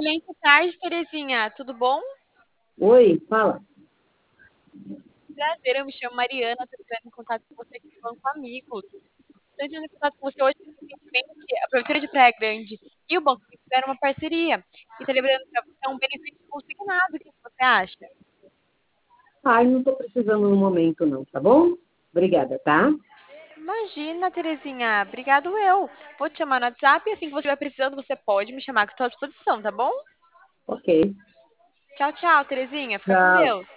Excelente tarde, Terezinha. Tudo bom? Oi, fala. Prazer, eu me chamo Mariana, estou entrando em contato com você aqui do Banco Amigos. Estou entrando em contato com você hoje porque recentemente a Prefeitura de Praia Grande e o Banco Amigos fizeram uma parceria. E está liberando para você um benefício consignado. O que você acha? Ai, não estou precisando no momento, não, tá bom? Obrigada, tá? Imagina, Terezinha. Obrigado eu. Vou te chamar no WhatsApp e assim que você estiver precisando, você pode me chamar que estou à disposição, tá bom? Ok. Tchau, tchau, Terezinha. Fica com Tchau. Deus.